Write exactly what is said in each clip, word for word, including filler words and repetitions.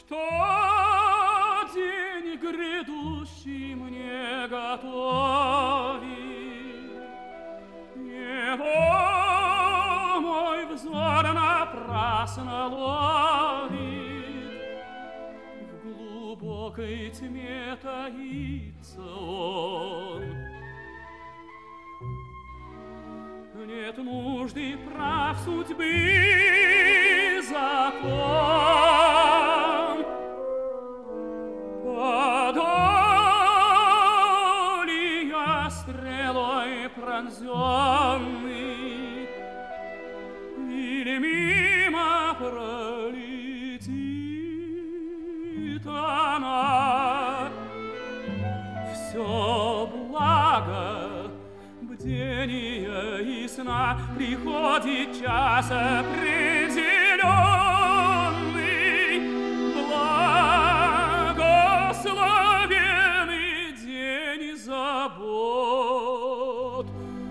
что день грядущий мне готовит. Его мой взор напрасно ловит, в глубокой тьме таится он. Нет нужды прав судьбы закон. Подоли я стрелой пронзенный, или мимо пролетит она. Все благо бдения и сна, приходит час определенный. Благословенный день забот,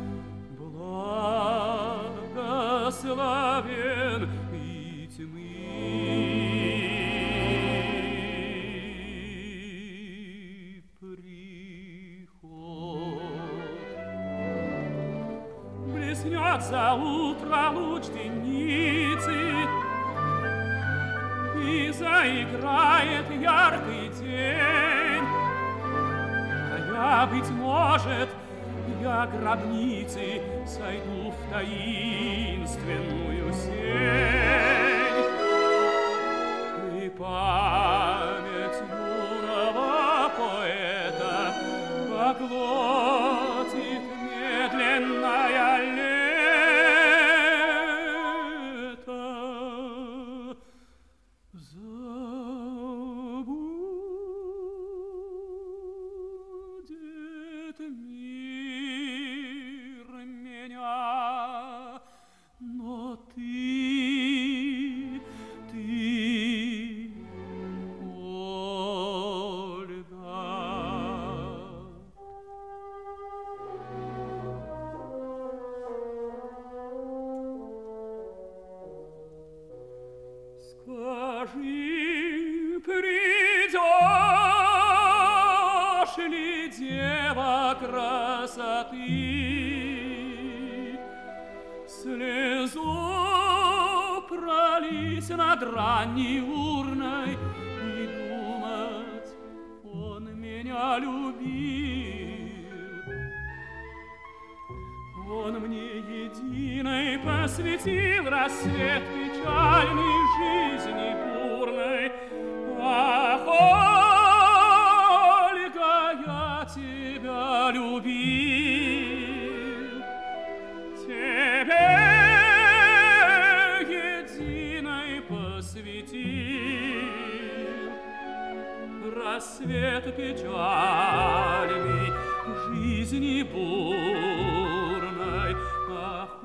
благословен и тьмы блеснет за утро луч денницы, и заиграет яркий день. А я, быть может, я гробницы сойду в таинственную сень. И память юного поэта поглотит медленная лето. Забудет мир меня, но ты, ты, Ольга. Скажи, придешь ли, дева красоты, слезу пролить над ранней урной и думать, он меня любил. Он мне единой посвятил рассвет печальной жизни бурной. Ах, Ольга, я тебя любил, тебе единой посвятил рассвет печальной жизни бурной. Ах,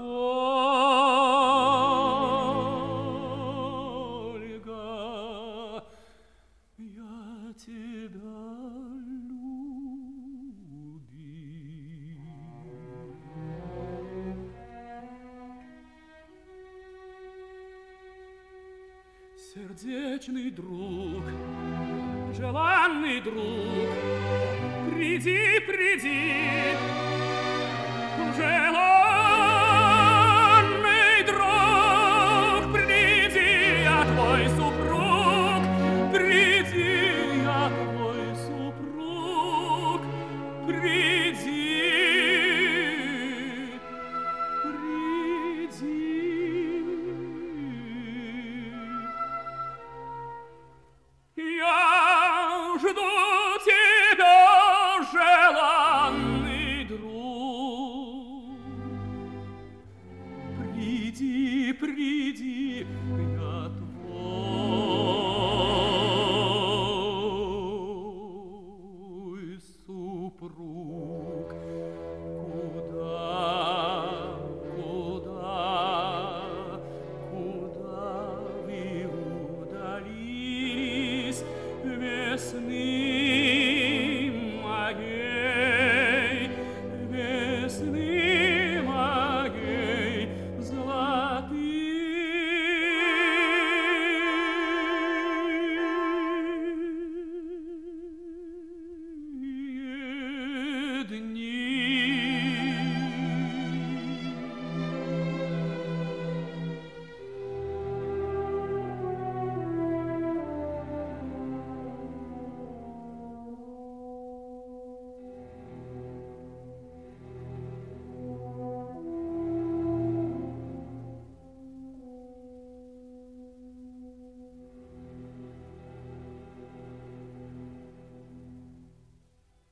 Ольга, я тебя любил. Сердечный друг, желанный друг, приди, приди, желанный друг, приди, я твой супруг, приди, я твой супруг, приди, приди. Я жду тебя, желанный друг. Приди, приди, я